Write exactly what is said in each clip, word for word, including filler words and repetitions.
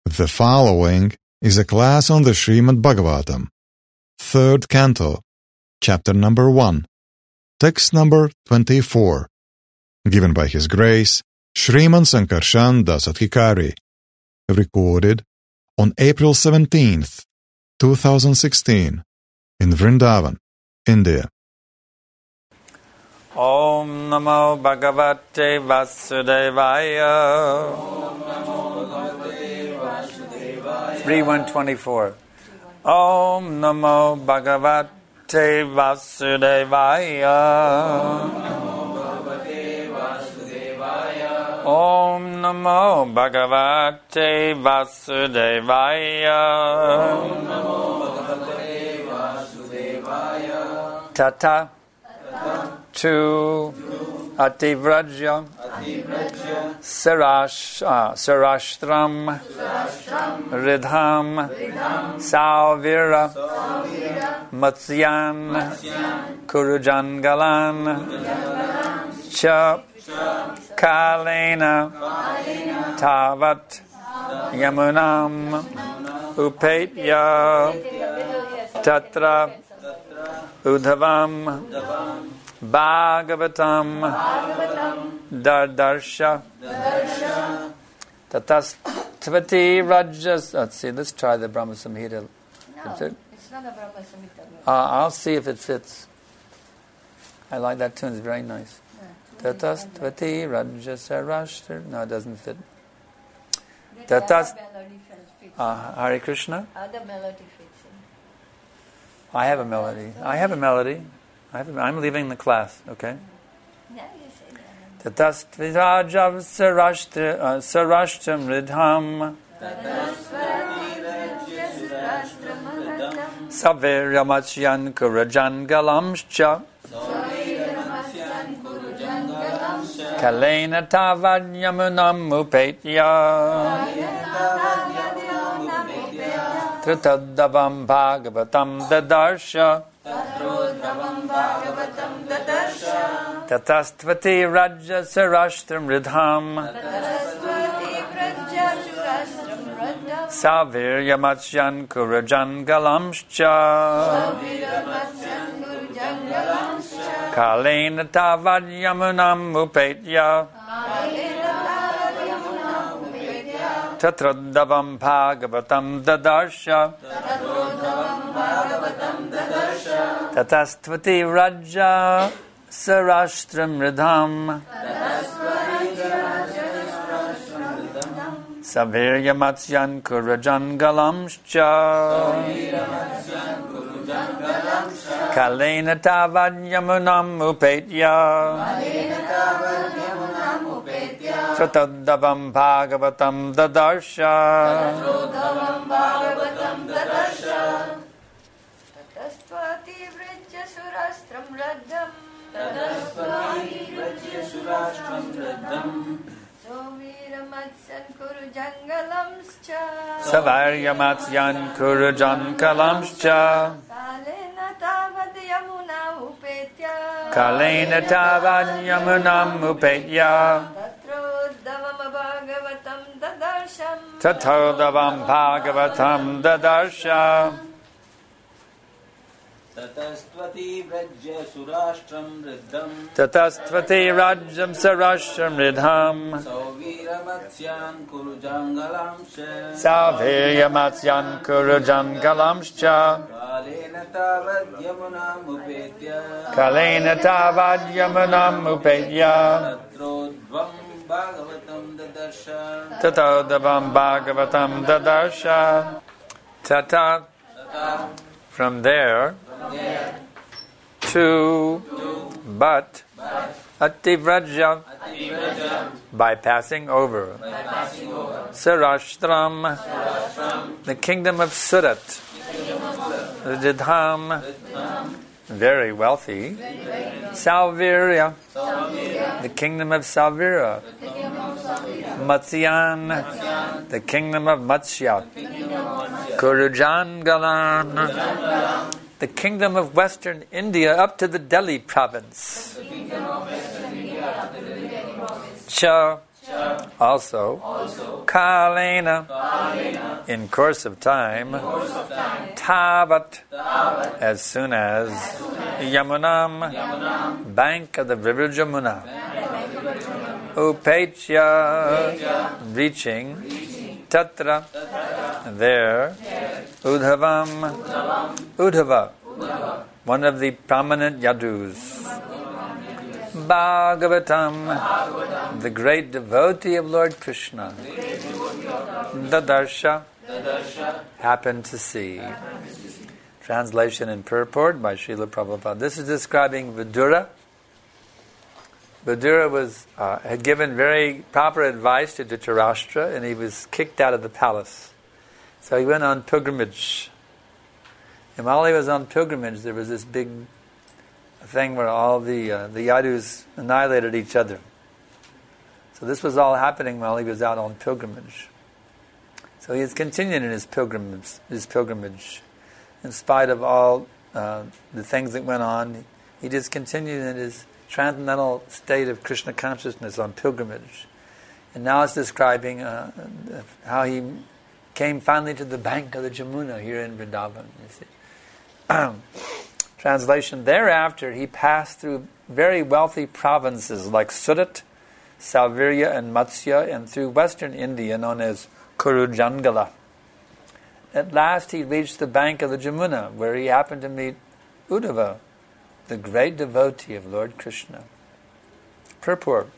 The following is a class on the Srimad Bhagavatam, third canto, chapter number one, text number twenty-four, given by His Grace Sriman Sankarshan Das Adhikari, recorded on April seventeenth, two thousand sixteen, in Vrindavan, India. Om Namo Bhagavate Vasudevaya. three one twenty-four. Om Namo Bhagavate Vasudevaya. Om Namo Bhagavate Vasudevaya. Tata to Ativraja Sarash, uh, Sarashtram Ridham Salvira Matsyan Kurujangalan Cha Kalena Tavat Yamunam Upetya Tatra Udhavam Bhagavatam Dardarsha Tatastvati Rajas. Let's see, let's try the Brahma Samhita. No, it? It's not a Brahma Samhita. Uh, I'll see if it fits. I like that tune, it's very nice. Tatastvati Rajas Arashtra. No, it doesn't fit. Tatas. Uh, Hare Krishna? Other melody fits in. I have a melody. I have a melody. I have a, I'm leaving the class, okay? Yeah, you say that. Tatastvirajav sarashtam ridham Saviramatsyan kurajan galamscha Kalena tavad yamunam upetya Tritadavam bhagavatam dadarsha Tatastvati Raja Sarashtam Ridham Savir Yamatsyan Kurajan Galamscha Kalena Tavad Yamunam Upetya Tatradavam Bhagavatam Dadarsha Tatastvati Raja Sarashtram Ridham Savirya Matsyan Kurajan Galamscha Kalena Tavad Yamunam Upetya Satadavam Bhagavatam Dadarsha Tatastvati Vrajya Surastram Radham Soviramatsyan Kurujangalamscha Saviramatsyan Kurujangalamscha Kalena Tavad Yamuna Upetya Kalena Tavad Yamunam Upetya Tatroddavam Bhagavatam Dadarsham Tatadavam Bhagavatam Dadarsha Tatastvati Vrajya Surashtam Riddham Tatastvati Rajam Sarasham Ridham Saviramatsyan Kurujangalamsha Saviramatsyan Kurujangalamscha Kalena Tavad Yamunam Upetya Kalena Tavad Yamunam Upetya Tatrodvam Bhagavatam Dadarsha Tatadavam Bhagavatam Dadarsha Tata. From there to but Ativraja by passing over Sarashtram, the kingdom of Surat, Ridham, very wealthy, Salvirya, the kingdom of Salvira, Matsyan, the kingdom of Matsya, Kurujangalan, the kingdom of western India up to the Delhi province, Cha, Also, Kalena, in course of time, Tavat, as soon as, Yamunam, bank of the river Jamuna, Upechya, reaching, Tatra, there, Udhavam, Udhava, one of the prominent Yadus, Bhagavatam, the great devotee of Lord Krishna, Dadarsha, happened to see. Translation and purport by Srila Prabhupada. This is describing Vidura. Vidura was uh, had given very proper advice to Dhritarashtra, and he was kicked out of the palace. So he went on pilgrimage. And while he was on pilgrimage, there was this big thing where all the uh, the Yadus annihilated each other. So this was all happening while he was out on pilgrimage. So he has continued in his pilgrimage, his pilgrimage, in spite of all uh, the things that went on. He just continued in his transcendental state of Krishna consciousness on pilgrimage. And now it's describing uh, how he came finally to the bank of the Jamuna here in Vrindavan. You see. Translation, thereafter he passed through very wealthy provinces like Surat, Salvirya and Matsya, and through western India known as Kurujangala. At last he reached the bank of the Jamuna, where he happened to meet Uddhava, the great devotee of Lord Krishna. Purport.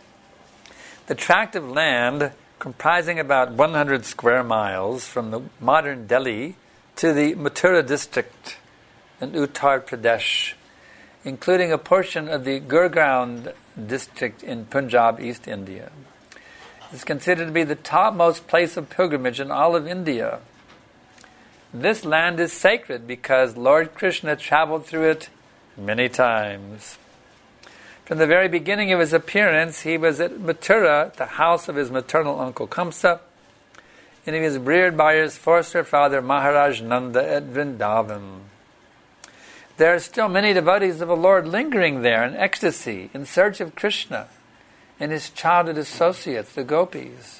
The tract of land comprising about one hundred square miles from the modern Delhi to the Mathura district in Uttar Pradesh, including a portion of the Gurgaon district in Punjab, East India, is considered to be the topmost place of pilgrimage in all of India. This land is sacred because Lord Krishna traveled through it many times. From the very beginning of his appearance, he was at Mathura, the house of his maternal uncle Kamsa, and he was reared by his foster father Maharaj Nanda at Vrindavan. There are still many devotees of the Lord lingering there in ecstasy, in search of Krishna and his childhood associates, the gopis.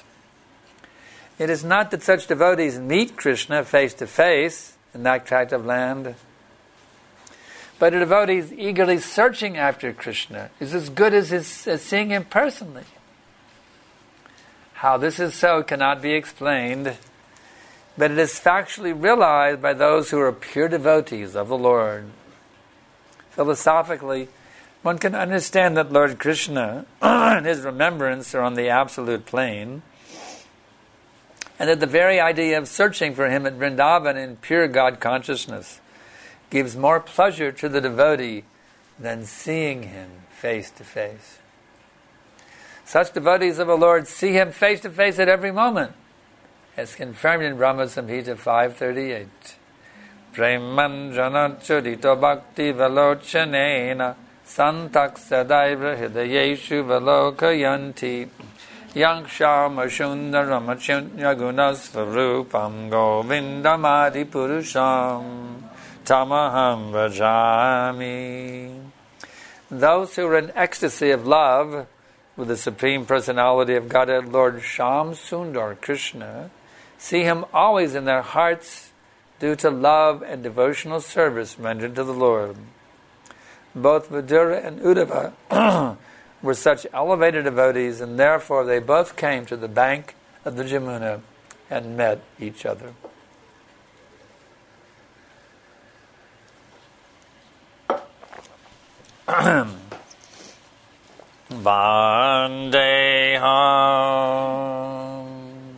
It is not that such devotees meet Krishna face to face in that tract of land, but a devotee eagerly searching after Krishna is as good as, his, as seeing him personally. How this is so cannot be explained, but it is factually realized by those who are pure devotees of the Lord. Philosophically, one can understand that Lord Krishna and his remembrance are on the absolute plane, and that the very idea of searching for him at Vrindavan in pure God consciousness gives more pleasure to the devotee than seeing him face to face. Such devotees of the Lord see him face to face at every moment, as confirmed in Brahma Samhita five thirty-eight. Premanjana chudito bhakti velochanena santak sadaiva hidayeshu velokayanti yankshama shundaramachyaguna svarupam govindamadi purusham tamaham vrajami. Those who are in ecstasy of love with the Supreme Personality of Godhead, Lord Shyam Sundar Krishna, see him always in their hearts due to love and devotional service rendered to the Lord. Both Vidura and Uddhava were such elevated devotees, and therefore they both came to the bank of the Jamuna and met each other. Vandeham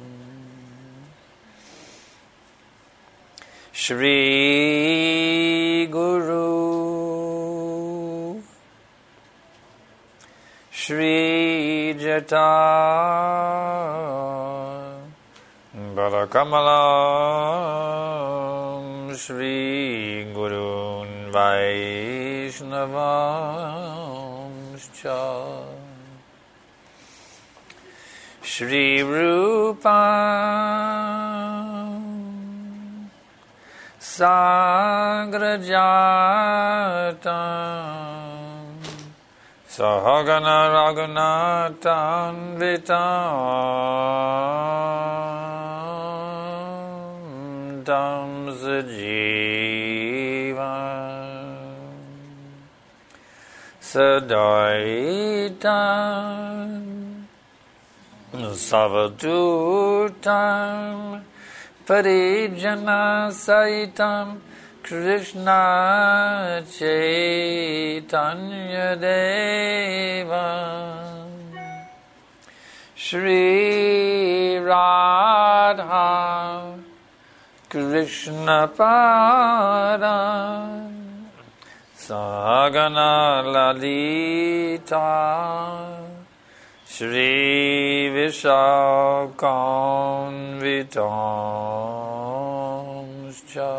Shri Guru Shri Jata Balakamalam Shri Gurun Vaishnavamscha Shri Rupam Sagrajatam Sahagana Raghunathan Vitam Tam Sajiva Sadaitam Savadutam Parijana Saitam Krishna Chaitanya Deva Shri Radha Krishna Pada Sagana Lalita Shri Vishakanvitamscha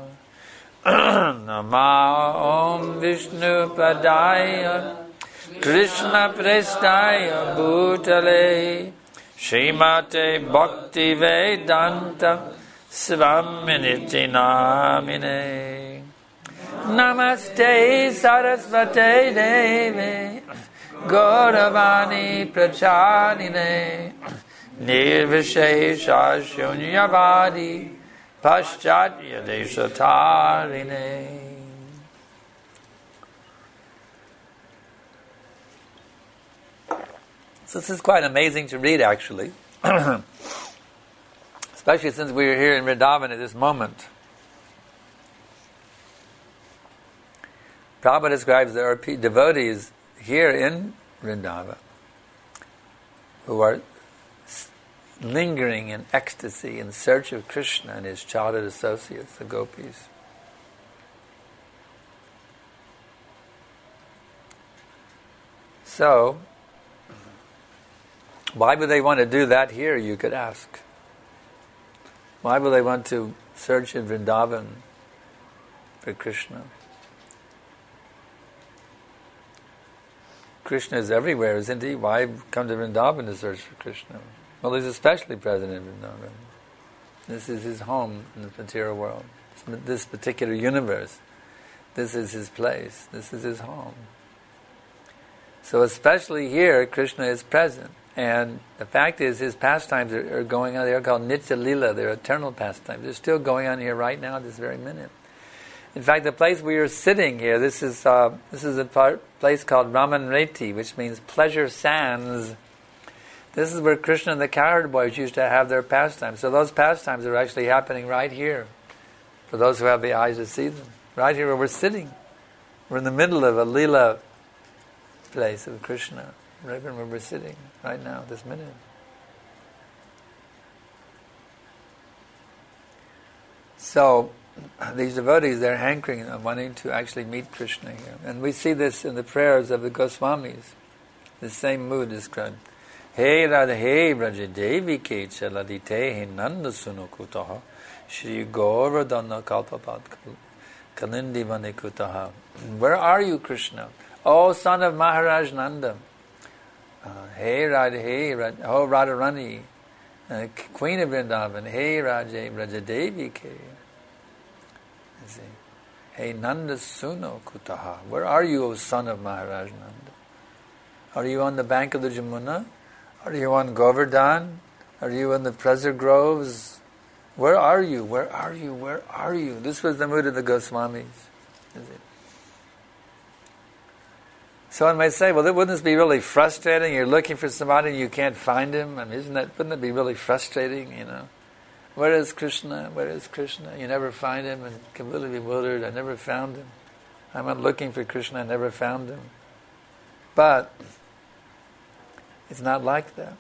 Namah Vishnu Padaya Krishna Prestaya Bhutale Srimate Bhakti Vedanta Svaminiti Namine Namaste Sarasvate Devi Gauravani Pracharine Nirvishesha Shunyavadi Paschatya Deshatarine. So this is quite amazing to read, actually. Especially since we are here in Vrindavan at this moment. Prabhupada describes there are devotees here in Vrindavan who are lingering in ecstasy in search of Krishna and his childhood associates, the gopis. So, why would they want to do that here, you could ask? Why would they want to search in Vrindavan for Krishna? Krishna is everywhere, isn't he? Why come to Vrindavan to search for Krishna? Well, he's especially present in Vrindavan. This is his home in the material world. This particular universe. This is his place. This is his home. So especially here, Krishna is present. And the fact is, his pastimes are, are going on. They are called Nitya Lila. They're eternal pastimes. They're still going on here right now, this very minute. In fact, the place we are sitting here, this is uh, this is a part, place called Raman Reti, which means pleasure sands. This is where Krishna and the cowherd boys used to have their pastimes. So those pastimes are actually happening right here, for those who have the eyes to see them. Right here where we're sitting. We're in the middle of a Leela place of Krishna, right where we're sitting right now, this minute. So, these devotees, they're hankering and wanting to actually meet Krishna here. And we see this in the prayers of the Goswamis. The same mood described. Hey Radha Hey Braja Devi Ke Chaladite He Nanda Sunukutaha Shri Govardhana Kalpapad Kalindi Vanikutaha. Where are you, Krishna? Oh, son of Maharaj Nanda. Uh, hey Radha Hey Radha, oh Radharani, uh, Queen of Vrindavan. Hey Raja Braja Devi Ke. Hey Nanda Suno Kutaha. Where are you, O son of Maharaj Nanda? Are you on the bank of the Jamuna? Are you on Govardhan? Are you in the pleasure groves? Where are you? Where are you? Where are you? This was the mood of the Goswamis. Is it? So one might say, well, wouldn't this be really frustrating? You're looking for somebody and you can't find him. I mean, isn't that? Wouldn't it be really frustrating? You know, where is Krishna? Where is Krishna? You never find him, and completely bewildered. I never found him. I went looking for Krishna. I never found him. But it's not like that.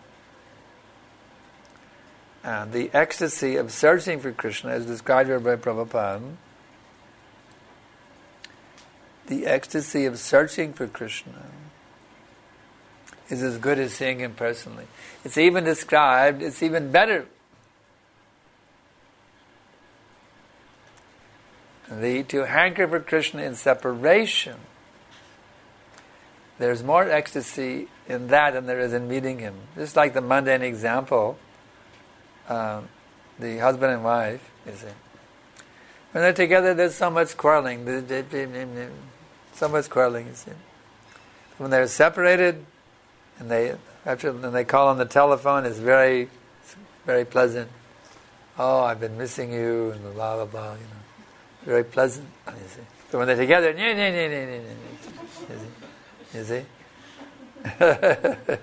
And the ecstasy of searching for Krishna, as described here by Prabhupada, the ecstasy of searching for Krishna is as good as seeing him personally. It's even described, it's even better. The, to hanker for Krishna in separation, there's more ecstasy in that than there is in meeting him. Just like the mundane example, um, the husband and wife, you see. When they're together, there's so much quarreling. So much quarreling, you see. when they're separated, and they after when they call on the telephone, it's very, very pleasant. Oh, I've been missing you, and blah blah blah. You know, very pleasant. You see. So when they're together, nee, nee, nee, nee, nee, nee. You see. You see?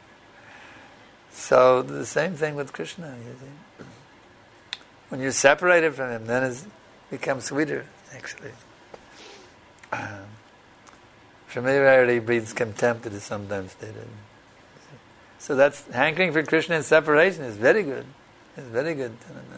So the same thing with Krishna. You see. When you're separated from him, then it becomes sweeter. Actually, um, familiarity breeds contempt. It is sometimes stated. So that's hankering for Krishna in separation is very good. It's very good.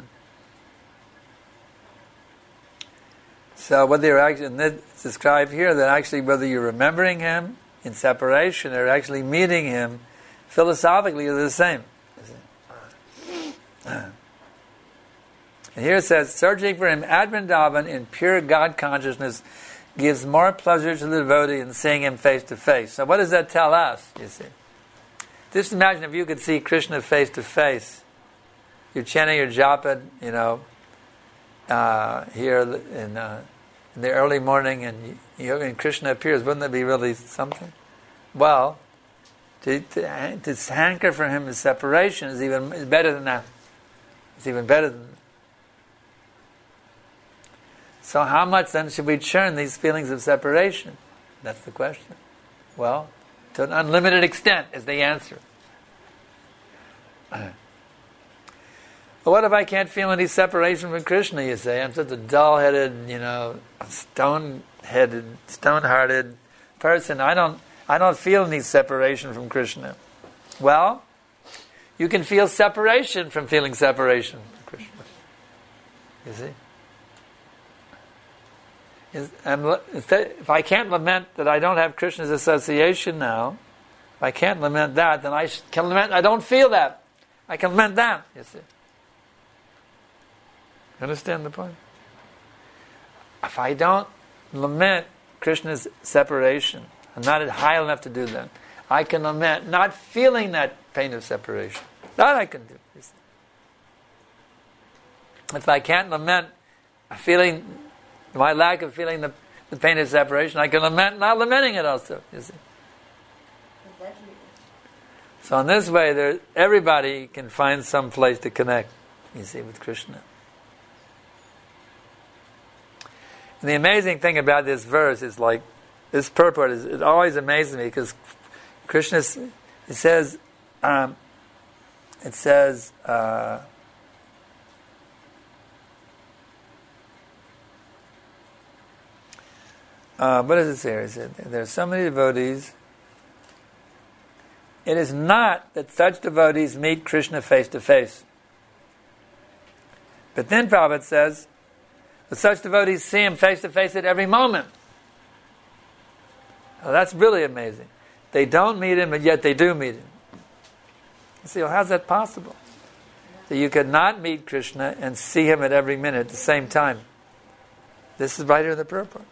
So what they're actually and it's described here that actually whether you're remembering him in separation or actually meeting him philosophically are the same. And here it says, searching for him at Vrindavan in pure God consciousness gives more pleasure to the devotee than seeing him face to face. So what does that tell us, you see? Just imagine if you could see Krishna face to face. You're chanting your japa, you know, uh, here in, uh, in the early morning and, you know, and Krishna appears. Wouldn't that be really something? Well, to, to, to hanker for him in separation is even is better than that. It's even better than that. So how much then should we churn these feelings of separation? That's the question. Well, to an unlimited extent is the answer. But what if I can't feel any separation from Krishna, you say? I'm such a dull-headed, you know, stone-headed, stone-hearted person. I don't, I don't feel any separation from Krishna. Well, you can feel separation from feeling separation from Krishna. You see? If I can't lament that I don't have Krishna's association now, if I can't lament that, then I can lament I don't feel that. I can lament that, you see. Understand the point? If I don't lament Krishna's separation, I'm not high enough to do that, I can lament not feeling that pain of separation. That I can do. You see. If I can't lament feeling my lack of feeling the, the pain of separation, I can lament not lamenting it also, you see. So in this way, there, everybody can find some place to connect, you see, with Krishna. And the amazing thing about this verse is like, this purport, is, it always amazes me because Krishna, it says, um, it says, uh, Uh, what does it say? It said, there are so many devotees. It is not that such devotees meet Krishna face to face. But then Prabhupada says, that such devotees see him face to face at every moment. Well, that's really amazing. They don't meet him, and yet they do meet him. You see, well, how's that possible? That you could not meet Krishna and see him at every minute at the same time. This is right here in the purport.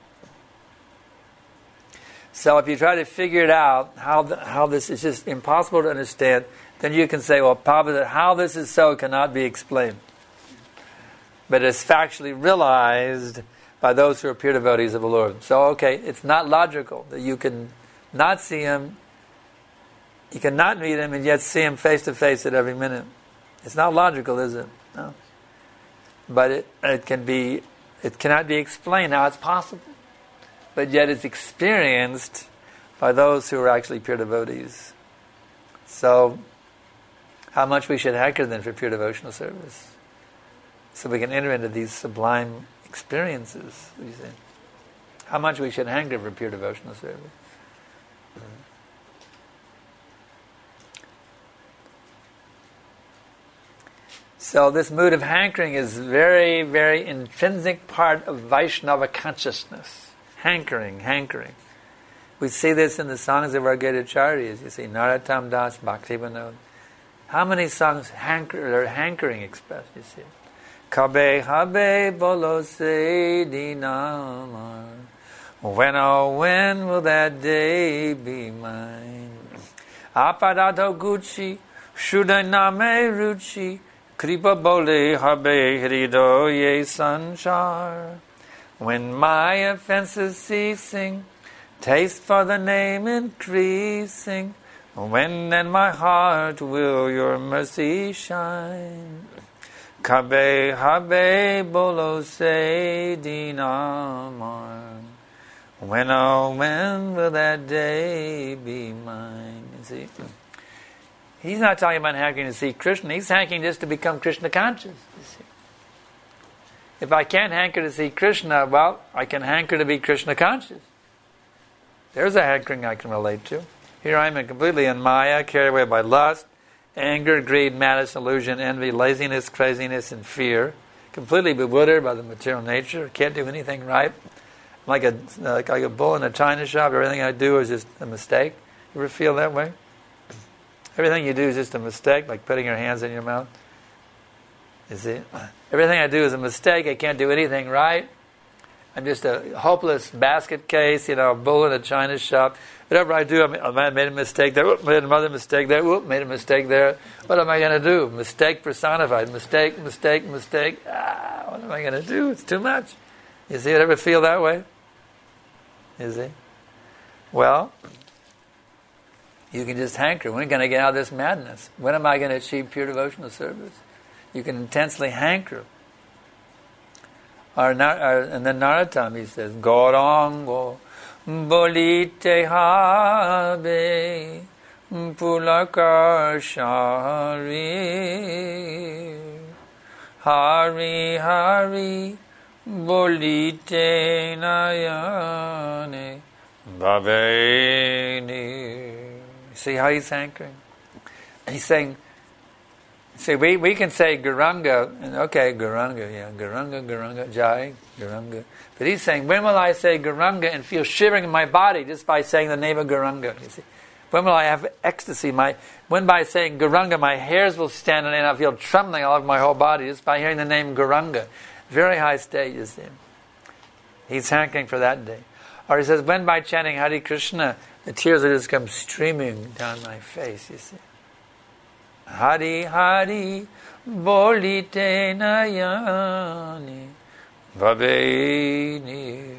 So if you try to figure it out, how the, how this is just impossible to understand, then you can say, well, probably how this is so cannot be explained. But it's factually realized by those who are pure devotees of the Lord. So, okay, it's not logical that you can not see him, you can not meet him, and yet see him face to face at every minute. It's not logical, is it? No. But it, it can be, it cannot be explained how it's possible. But yet it's experienced by those who are actually pure devotees. So, how much we should hanker then for pure devotional service, so we can enter into these sublime experiences. What do you think? How much we should hanker for pure devotional service. So this mood of hankering is very, very intrinsic part of Vaishnava consciousness. Hankering, hankering. We see this in the songs of our great acharyas. You see, Narottam Das, Bhakti Vinod. How many songs hanker, are hankering expressed, you see? Kabe habe bolo se dinamar. When, oh, when will that day be mine? Apadato gucci, shudaname ruchi, kripa bole habe hrido ye sanchar. When my offenses ceasing, taste for the name increasing. When in my heart will your mercy shine? Kabe habe bolo se dinamar. When, oh, when will that day be mine? You see, he's not talking about hankering to see Krishna. He's hankering just to become Krishna conscious. You see, if I can't hanker to see Krishna, well, I can hanker to be Krishna conscious. There's a hankering I can relate to. Here I am completely in Maya, carried away by lust, anger, greed, malice, illusion, envy, laziness, craziness, and fear. Completely bewildered by the material nature. Can't do anything right. Like a like, like a bull in a china shop. Everything I do is just a mistake. You ever feel that way? Everything you do is just a mistake, like putting your hands in your mouth. You see? Everything I do is a mistake. I can't do anything right. I'm just a hopeless basket case, you know, a bull in a china shop. Whatever I do, I made a mistake there, whoop, made another mistake there, whoop, made a mistake there. What am I going to do? Mistake personified. Mistake, mistake, mistake. Ah, what am I going to do? It's too much. You see, ever feel that way? You see? Well, you can just hanker. When are you going to get out of this madness? When am I going to achieve pure devotional service? You can intensely hanker. Our, our, and then Narottam, he says, Gaurango bolite habe pulakar shari hari hari bolite nayane babeni. See how he's hankering? He's saying, see, we, we can say Gauranga, and okay, Gauranga, yeah, Gauranga, Gauranga, Jai, Gauranga. But he's saying, when will I say Gauranga and feel shivering in my body just by saying the name of Gauranga? You see, when will I have ecstasy? My when by saying Gauranga, my hairs will stand on end. I feel trembling all over my whole body just by hearing the name Gauranga. Very high stage, you see. He's hankering for that day. Or he says, when by chanting Hare Krishna, the tears will just come streaming down my face. You see. Hari Hari bolite nayani babeni.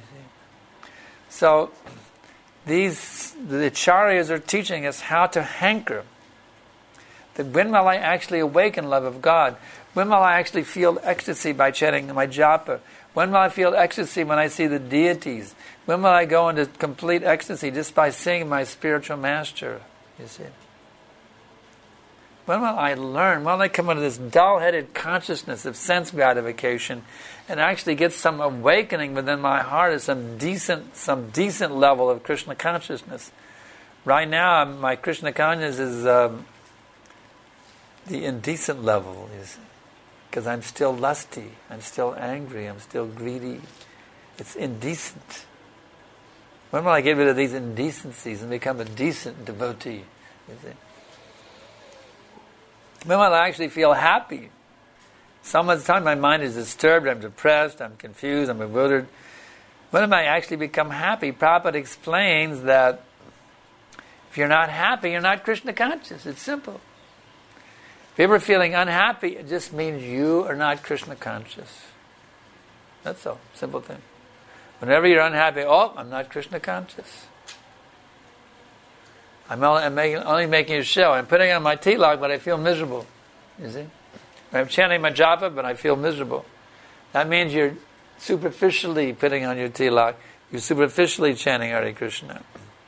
So these the acharyas are teaching us how to hanker. That when will I actually awaken love of God? When will I actually feel ecstasy by chanting my japa? When will I feel ecstasy when I see the deities? When will I go into complete ecstasy just by seeing my spiritual master? You see. When will I learn? When will I come into this dull-headed consciousness of sense gratification and actually get some awakening within my heart of some decent, some decent level of Krishna consciousness? Right now, my Krishna consciousness is um, the indecent level, because I'm still lusty, I'm still angry, I'm still greedy. It's indecent. When will I get rid of these indecencies and become a decent devotee? You see? When will I actually feel happy? Some of the time my mind is disturbed, I'm depressed, I'm confused, I'm bewildered. When am I actually become happy? Prabhupada explains that if you're not happy, you're not Krishna conscious. It's simple. If you're ever feeling unhappy, it just means you are not Krishna conscious. That's all. Simple thing. Whenever you're unhappy, oh, I'm not Krishna conscious. I'm only, I'm making, only making a show. I'm putting on my tilak, but I feel miserable. You see? I'm chanting my japa, but I feel miserable. That means you're superficially putting on your tilak. You're superficially chanting Hare Krishna.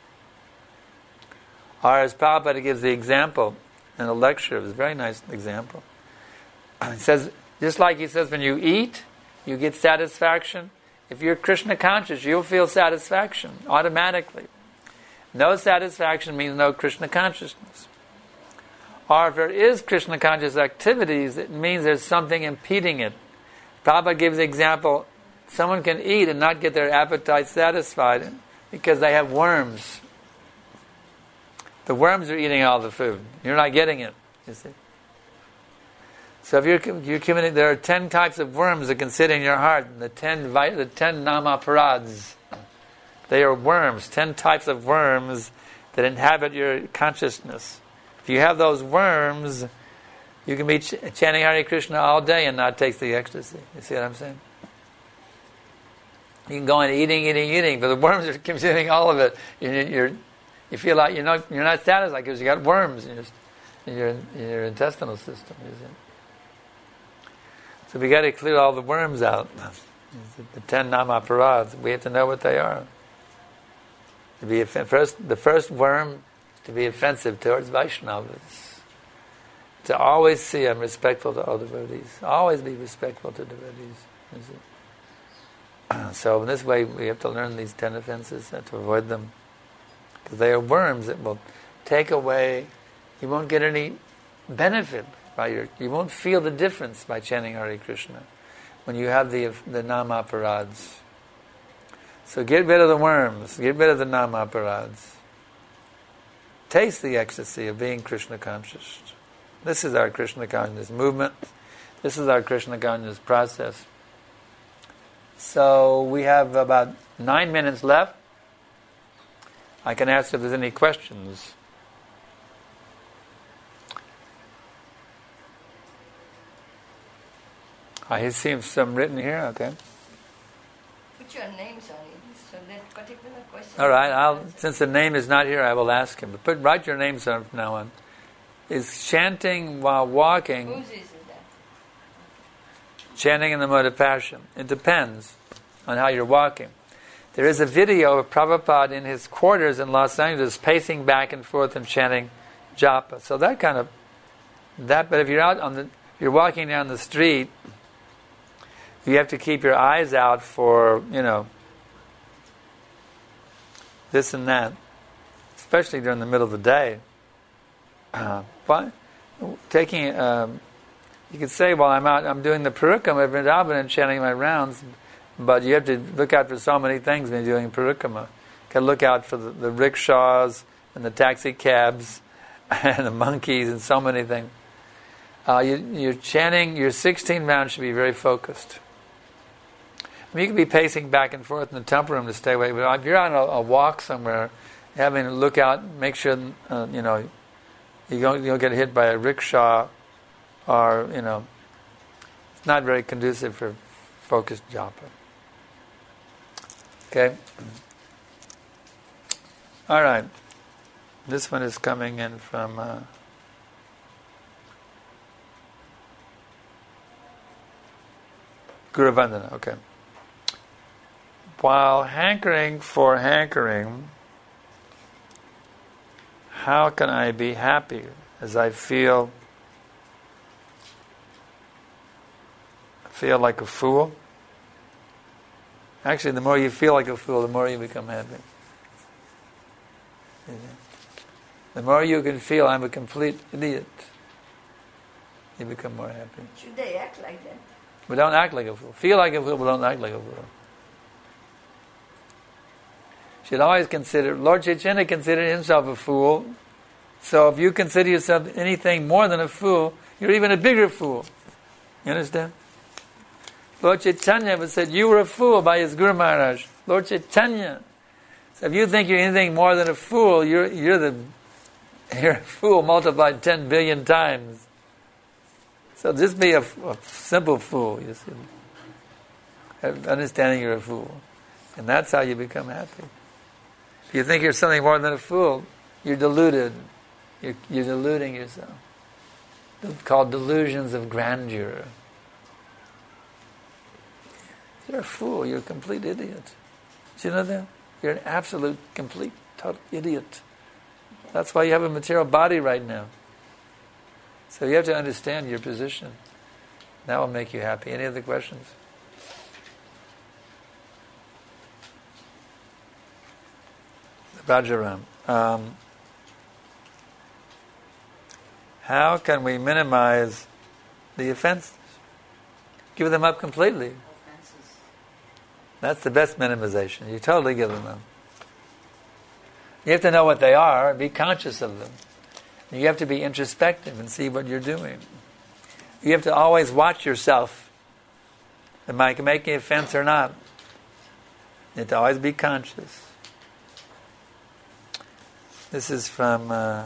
Or as Prabhupada gives the example in a lecture, it's a very nice example. He says, just like he says, when you eat, you get satisfaction. If you're Krishna conscious, you'll feel satisfaction automatically. No satisfaction means no Krishna consciousness. Or if there is Krishna conscious activities, it means there's something impeding it. Prabhupada gives the example, someone can eat and not get their appetite satisfied because they have worms. The worms are eating all the food. You're not getting it, you see. So if you're, you're committing, there are ten types of worms that can sit in your heart, the ten, the ten namaparads. They are worms, ten types of worms that inhabit your consciousness. If you have those worms, you can be ch- chanting Hare Krishna all day and not taste the ecstasy. You see what I'm saying? You can go on eating, eating, eating, but the worms are consuming all of it. You're, you're, you feel like you're not you're not satisfied because you got worms in your, in your, in your intestinal system. You see? So we got to clear all the worms out. The ten namaparad. We have to know what they are. To be first, the first worm is to be offensive towards Vaishnavas. To always see I'm respectful to all devotees. Always be respectful to devotees. You see? So in this way, we have to learn these ten offenses and to avoid them, because they are worms that will take away. You won't get any benefit by your. You won't feel the difference by chanting Hare Krishna when you have the the namaparads. So get rid of the worms. Get rid of the namaparads. Taste the ecstasy of being Krishna conscious. This is our Krishna consciousness movement. This is our Krishna consciousness process. So we have about nine minutes left. I can ask if there's any questions. I see some written here. Okay. Put your names on it, so that particular question. All right. I'll, since the name is not here, I will ask him. But put write your names on from now on. Is chanting while walking? Whose is that? Chanting in the mode of passion. It depends on how you're walking. There is a video of Prabhupada in his quarters in Los Angeles pacing back and forth and chanting japa. So that kind of that. But if you're out on the, you're walking down the street, you have to keep your eyes out for, you know, this and that, especially during the middle of the day. Uh, but taking, um, you could say, well, I'm out, I'm doing the Parikrama of Vrindavan and chanting my rounds, but you have to look out for so many things when you're doing Parikrama. You can look out for the, the rickshaws and the taxi cabs and the monkeys and so many things. Uh, you, you're chanting, your sixteen rounds should be very focused. I mean, you can be pacing back and forth in the temple room to stay away, but if you're on a, a walk somewhere, having to look out, make sure, uh, you know, you don't, you don't get hit by a rickshaw, or, you know, it's not very conducive for focused japa. Okay? All right. This one is coming in from uh, Guru Vandana. Okay. While hankering for hankering, how can I be happy as I feel feel like a fool? Actually, the more you feel like a fool, the more you become happy. The more you can feel I'm a complete idiot, you become more happy. Should they act like that? But don't act like a fool. Feel like a fool, but don't act like a fool. Should always consider, Lord Chaitanya considered himself a fool. So if you consider yourself anything more than a fool, you're even a bigger fool. You understand? Lord Chaitanya was said, you were a fool by his Guru Maharaj. Lord Chaitanya. So if you think you're anything more than a fool, you're you're the you're a fool multiplied ten billion times. So just be a, a simple fool, you see. Understanding you're a fool. And that's how you become happy. If you think you're something more than a fool, you're deluded. You're, you're deluding yourself. It's called delusions of grandeur. You're a fool. You're a complete idiot. Do you know that? You're an absolute, complete, total idiot. That's why you have a material body right now. So you have to understand your position. That will make you happy. Any other questions? Rajaram. Um, how can we minimize the offenses? Give them up completely. Offenses. That's the best minimization. You totally give them up. You have to know what they are and be conscious of them. You have to be introspective and see what you're doing. You have to always watch yourself. Am I making offense or not? You have to always be conscious. This is from... Uh,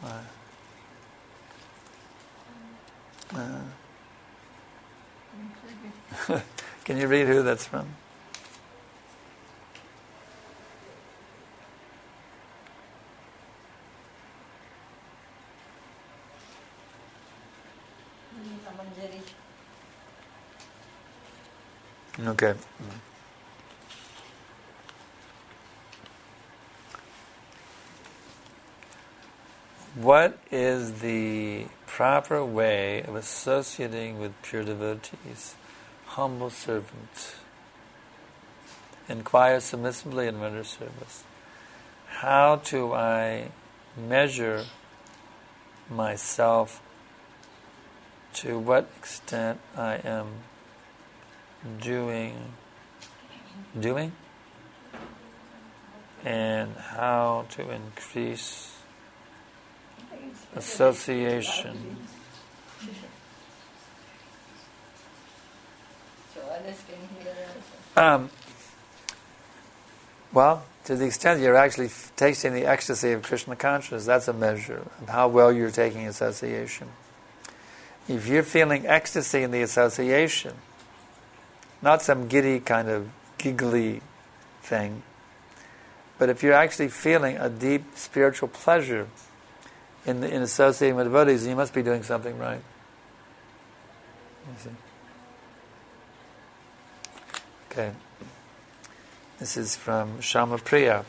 uh, uh, can you read who that's from? Okay. What is the proper way of associating with pure devotees? Humble servant. Inquire submissively and render service. How do I measure myself to what extent I am doing doing and how to increase association. So others can hear also. Um, well, to the extent you're actually f- tasting the ecstasy of Krishna consciousness, that's a measure of how well you're taking association. If you're feeling ecstasy in the association, not some giddy kind of giggly thing, but if you're actually feeling a deep spiritual pleasure in, the, in associating with devotees, you must be doing something right. You see? Okay. This is from Shamapriya.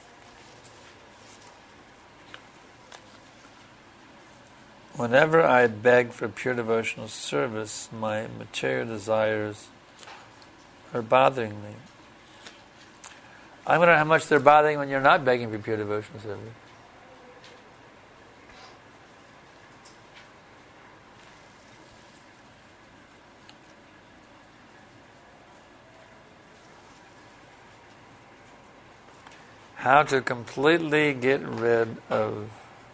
Whenever I beg for pure devotional service, my material desires are bothering me. I wonder how much they're bothering when you're not begging for pure devotional service. How to completely get rid of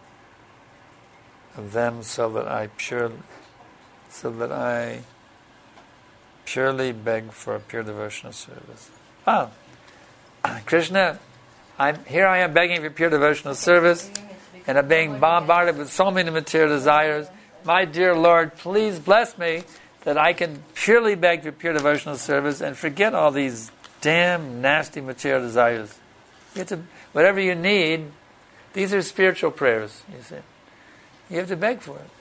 of them so that I purely so that I purely beg for a pure devotional service. Ah, Krishna, I'm here I am begging for pure devotional service, and I'm being bombarded with so many material desires. My dear Lord, please bless me that I can purely beg for pure devotional service and forget all these damn nasty material desires. You have to, whatever you need, these are spiritual prayers, you see. You have to beg for it.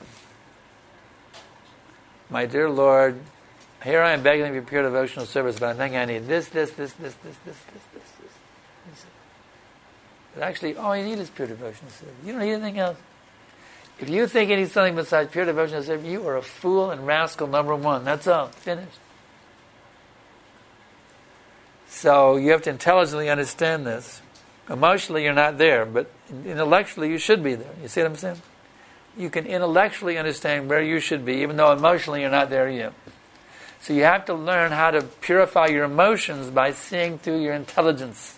My dear Lord, here I am begging for pure devotional service, but I'm thinking I need this, this, this, this, this, this, this, this, this. But actually, all you need is pure devotional service. You don't need anything else. If you think you need something besides pure devotional service, you are a fool and rascal number one. That's all. Finished. So you have to intelligently understand this. Emotionally, you're not there, but intellectually, you should be there. You see what I'm saying? You can intellectually understand where you should be, even though emotionally you're not there yet. So you have to learn how to purify your emotions by seeing through your intelligence.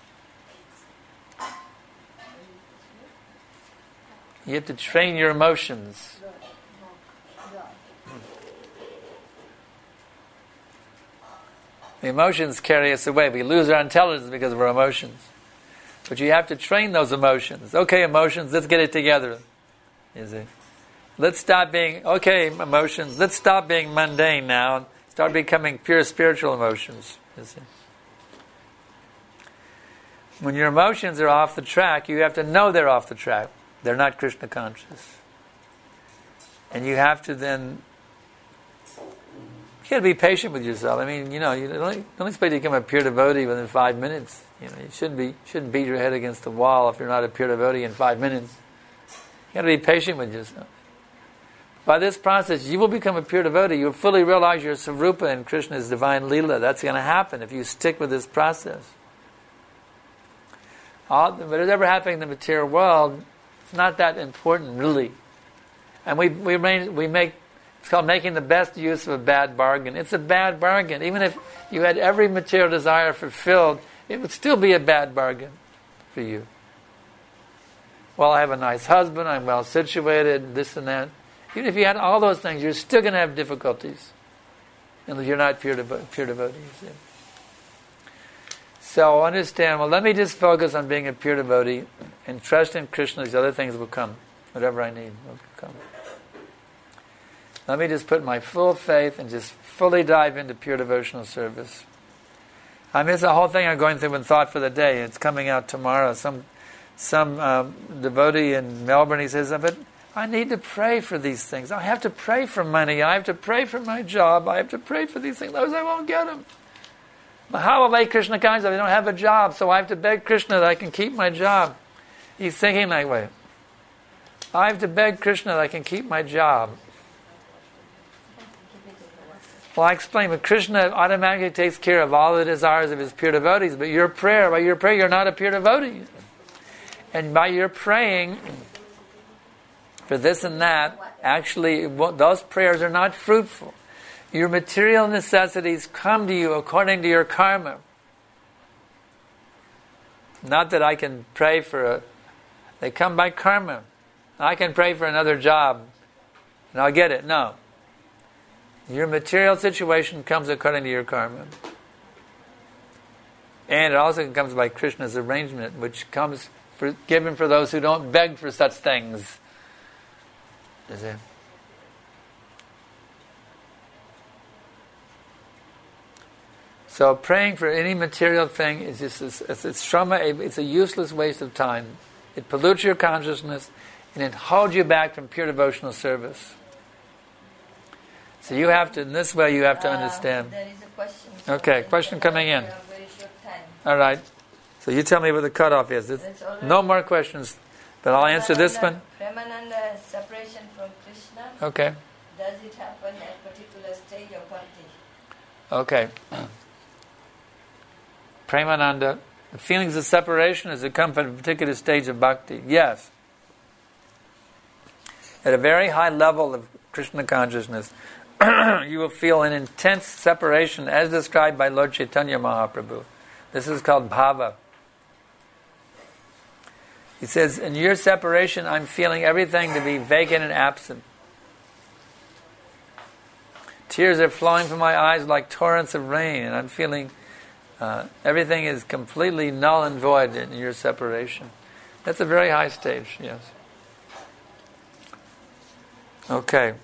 You have to train your emotions. The emotions carry us away. We lose our intelligence because of our emotions. But you have to train those emotions. Okay, emotions, let's get it together. You see? Let's stop being, okay, emotions, let's stop being mundane now and start becoming pure spiritual emotions. You see? When your emotions are off the track, you have to know they're off the track. They're not Krishna conscious. And you have to then, you got to be patient with yourself. I mean, you know, you don't, don't expect to become a pure devotee within five minutes. You know, you shouldn't be shouldn't beat your head against the wall if you're not a pure devotee in five minutes. You got to be patient with yourself. By this process, you will become a pure devotee. You'll fully realize your Sarupa and Krishna's divine Leela. That's going to happen if you stick with this process. All, whatever happening in the material world, it's not that important, really. And we we we make it's called making the best use of a bad bargain. It's a bad bargain. Even if you had every material desire fulfilled, it would still be a bad bargain for you. Well, I have a nice husband, I'm well situated, this and that. Even if you had all those things, you're still going to have difficulties. And you're not pure, devo- pure devotees. Yeah. So understand, well, let me just focus on being a pure devotee and trust in Krishna. These other things will come. Whatever I need will come. Let me just put my full faith and just fully dive into pure devotional service. I mean, it's a whole thing I'm going through in Thought for the Day. It's coming out tomorrow. Some some um, devotee in Melbourne, he says, but I need to pray for these things. I have to pray for money. I have to pray for my job. I have to pray for these things. Otherwise I won't get them. How will I Krishna conscious if I don't have a job? So I have to beg Krishna that I can keep my job. He's thinking that way. I have to beg Krishna that I can keep my job. Well, I explain, but Krishna automatically takes care of all the desires of his pure devotees. But your prayer, by your prayer, you're not a pure devotee. And by your praying for this and that, actually, those prayers are not fruitful. Your material necessities come to you according to your karma. Not that I can pray for a... They come by karma. I can pray for another job and I'll get it. No. Your material situation comes according to your karma. And it also comes by Krishna's arrangement, which comes for, given for those who don't beg for such things. Is it? So praying for any material thing is just it's, it's shrama. It's a useless waste of time. It pollutes your consciousness and it holds you back from pure devotional service. So you have to, in this way, you have to understand. Uh, there is a question. Okay, question coming in. Very short time. All right. So you tell me what the cutoff is. It's, no more questions, but I'll answer this one. Premananda separation from Krishna. Okay. Does it happen at a particular stage of bhakti? Okay. Premananda, the feelings of separation, does it come from a particular stage of bhakti? Yes. At a very high level of Krishna consciousness, you will feel an intense separation as described by Lord Chaitanya Mahaprabhu. This is called bhava. He says, in your separation, I'm feeling everything to be vacant and absent. Tears are flowing from my eyes like torrents of rain, and I'm feeling uh, everything is completely null and void in your separation. That's a very high stage, yes. Okay.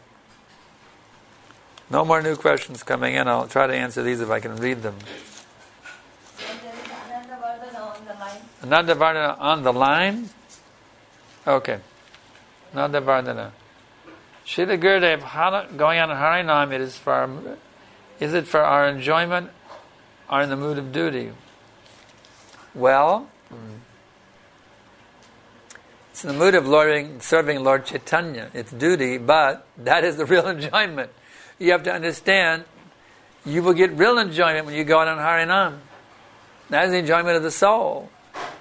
No more new questions coming in. I'll try to answer these if I can read them. And there is Ananda Vardhana on the line. Ananda Vardhana on the line? Okay. Ananda Vardhana. Srila Gurudev, going on Harinam, it is for our, is it for our enjoyment or in the mood of duty? Well, it's in the mood of Lord, serving Lord Chaitanya. It's duty, but that is the real enjoyment. You have to understand, you will get real enjoyment when you go out on Harinam. That is the enjoyment of the soul.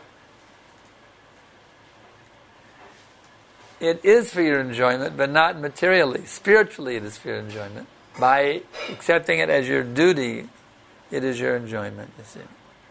It is for your enjoyment, but not materially. Spiritually, it is for your enjoyment. By accepting it as your duty, it is your enjoyment, you see.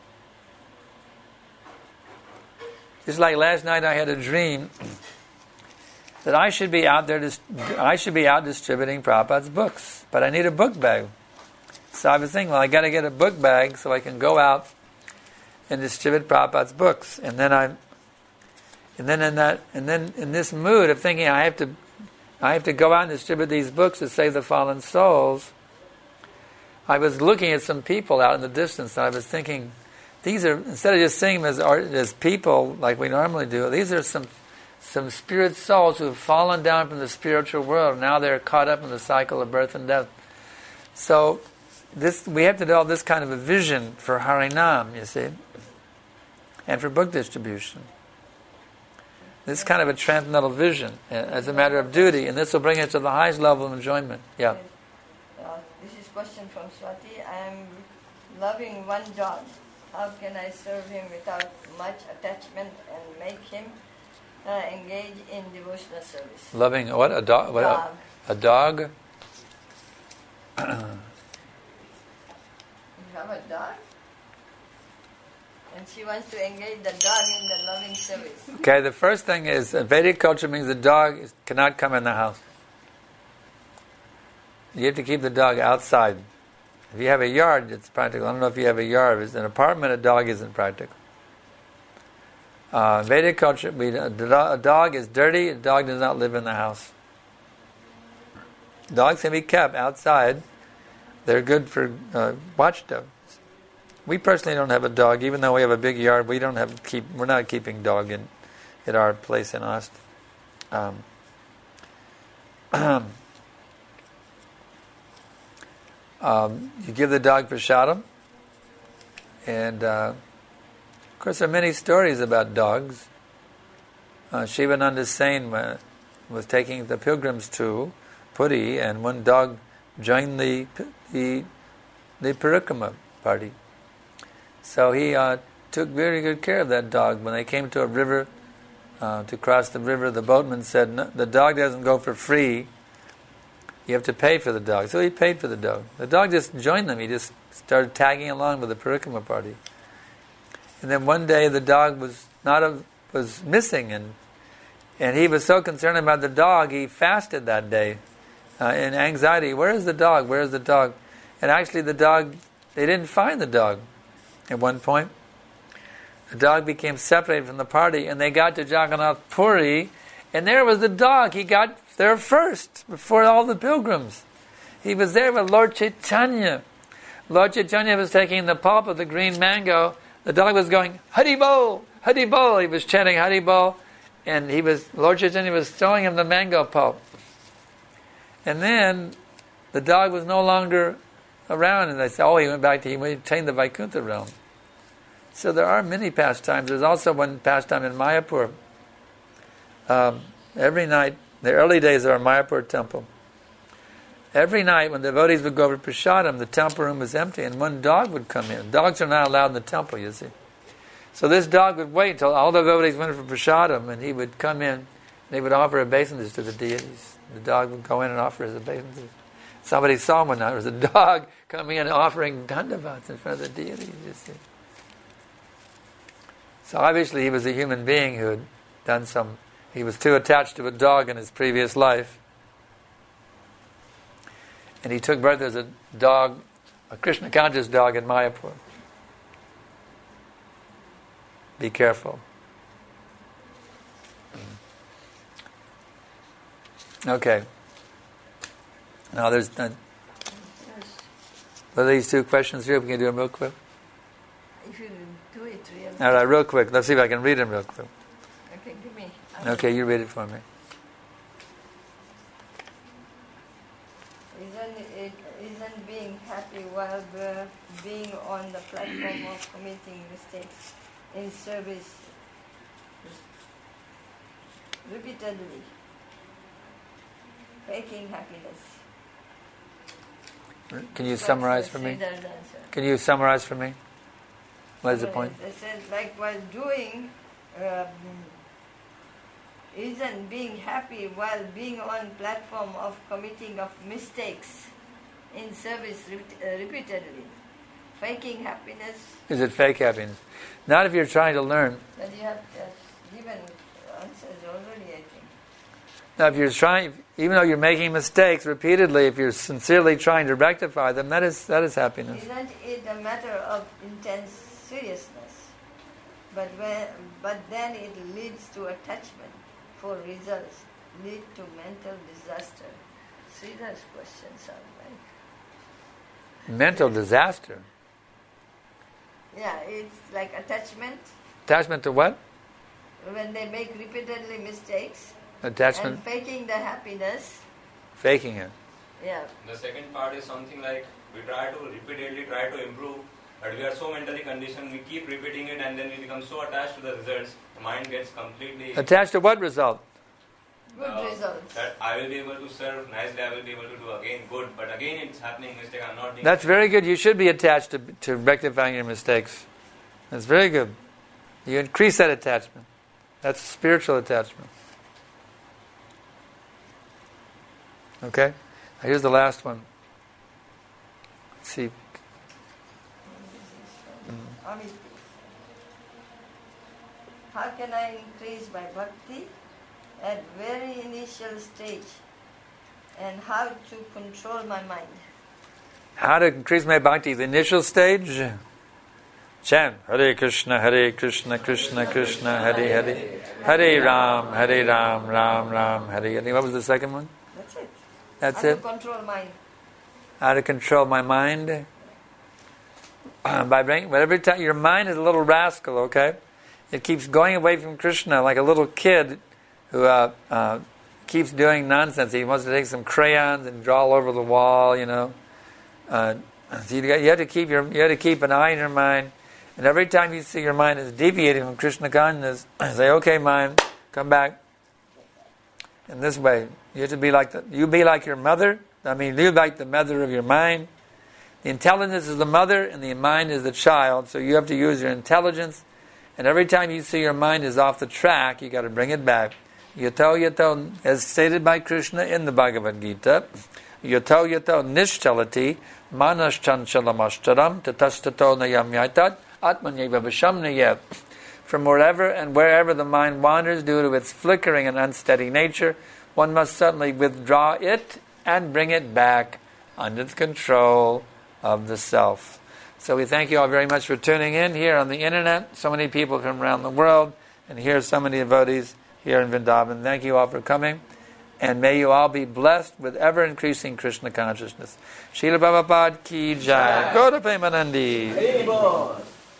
Just like last night I had a dream that I should be out there, dis- I should be out distributing Prabhupada's books, but I need a book bag. So I was thinking, well, I got to get a book bag so I can go out and distribute Prabhupada's books. And then I, and then in that, and then in this mood of thinking, I have to, I have to go out and distribute these books to save the fallen souls. I was looking at some people out in the distance, and I was thinking, these are, instead of just seeing them as art, as people like we normally do, these are some some spirit souls who have fallen down from the spiritual world. Now they're caught up in the cycle of birth and death. So this we have to develop this kind of a vision for Harinam, you see, and for book distribution. This kind of a transcendental vision as a matter of duty, and this will bring us to the highest level of enjoyment. Yeah. Uh, this is question from Swati. I am loving one dog. How can I serve him without much attachment and make him uh, engage in devotional service? Loving what? A dog? What, dog. A, a dog? You have a dog? And she wants to engage the dog in the loving service. Okay, the first thing is, uh, Vedic culture means the dog is, cannot come in the house. You have to keep the dog outside. If you have a yard, it's practical. I don't know if you have a yard. If it's an apartment, a dog isn't practical. Uh, Vedic culture, we, a dog is dirty, a dog does not live in the house. Dogs can be kept outside. They're good for uh, watchdogs. We personally don't have a dog, even though we have a big yard. We don't have keep. We're not keeping dog in at our place in Austin. Um, um, you give the dog prasadam. And uh, of course there are many stories about dogs. Uh, Shivananda Sain uh, was taking the pilgrims to Puri, and one dog joined the the, the Parikrama party. So he uh, took very good care of that dog. When they came to a river uh, to cross the river, the boatman said, no, the dog doesn't go for free. You have to pay for the dog. So he paid for the dog. The dog just joined them. He just started tagging along with the Parikrama party. And then one day the dog was not a, was missing, and and he was so concerned about the dog, he fasted that day uh, in anxiety. Where is the dog? Where is the dog? And actually the dog, they didn't find the dog at one point. The dog became separated from the party, and they got to Jagannath Puri, and there was the dog. He got there first, before all the pilgrims. He was there with Lord Chaitanya. Lord Chaitanya was taking the pulp of the green mango. The dog was going, Haribol, Haribol. He was chanting Haribol, and he was Lord Chaitanya was throwing him the mango pulp. And then the dog was no longer around, and they said, oh, he went back to, he attained the Vaikuntha realm. So there are many pastimes. There's also one pastime in Mayapur. Um, every night, the early days of our Mayapur temple, every night when the devotees would go over to Prasadam, the temple room was empty, and one dog would come in. Dogs are not allowed in the temple, you see. So this dog would wait until all the devotees went for Prasadam, and he would come in, and they would offer obeisances to the deities. The dog would go in and offer his obeisances. Somebody saw him one night. There was a dog coming in and offering dandavats in front of the deities, you see. So obviously he was a human being who had done some, he was too attached to a dog in his previous life. And he took birth as a dog, a Krishna conscious dog in Mayapur. Be careful. Okay. Now there's, uh, what are these two questions here? We can do them real quick. If you do it really. All right, real quick. Let's see if I can read them real quick. Okay, give me. Okay, you read it for me. Isn't it, isn't being happy while being on the platform of committing mistakes in service repeatedly, faking happiness? Can you summarize for me? Can you summarize for me? What is the point? I said, like while doing, um, isn't being happy while being on platform of committing of mistakes in service re- uh, repeatedly, faking happiness. Is it fake happiness? Not if you're trying to learn. But you have uh, given answers already, I think. Now, if you're trying, even though you're making mistakes repeatedly, if you're sincerely trying to rectify them, that is that is happiness. Isn't it a matter of intense seriousness? But when, but then it leads to attachment for results, lead to mental disaster. Sridhar's questions are like mental disaster. Yeah, it's like attachment. Attachment to what? When they make repeatedly mistakes. Attachment. And faking the happiness. Faking it. Yeah. The second part is something like we try to repeatedly try to improve, but we are so mentally conditioned, we keep repeating it, and then we become so attached to the results, the mind gets completely attached to what result? Good uh, results. That I will be able to serve nicely, I will be able to do again good, but again it's happening mistake, I'm not doing That's very good. You should be attached to, to rectifying your mistakes. That's very good. You increase that attachment. That's spiritual attachment. Okay? Now here's the last one. Let's see. Mm. How can I increase my bhakti at very initial stage, and how to control my mind? How to increase my bhakti? The initial stage? Chant Hare Krishna, Hare Krishna, Krishna Krishna, Hare Hare, Hare Ram, Hare Ram, Ram Ram, Hare Hare. What was the second one? That's it. That's how it? To control mind. How to control my mind? By bringing, but every time your mind is a little rascal, okay? It keeps going away from Krishna like a little kid who uh, uh, keeps doing nonsense. He wants to take some crayons and draw all over the wall, you know. Uh, so you, you have to keep your, you have to keep an eye on your mind. And every time you see your mind is deviating from Krishna consciousness, say, okay, mind, come back. In this way, you have to be like the, you be like your mother. I mean, you like the mother of your mind. The intelligence is the mother, and the mind is the child. So you have to use your intelligence. And every time you see your mind is off the track, you got to bring it back. Yato yato, as stated by Krishna in the Bhagavad Gita, yato yato nishchalati manas chanchalamashtaram tatastato nayam yaitat atmanyeva visham nayet. From wherever and wherever the mind wanders due to its flickering and unsteady nature, one must suddenly withdraw it and bring it back under the control of the self. So we thank you all very much for tuning in here on the internet. So many people from around the world, and here are so many devotees here in Vrindavan. Thank you all for coming, and may you all be blessed with ever-increasing Krishna consciousness. Srila Prabhupada ki jai. Gaura Premanandi.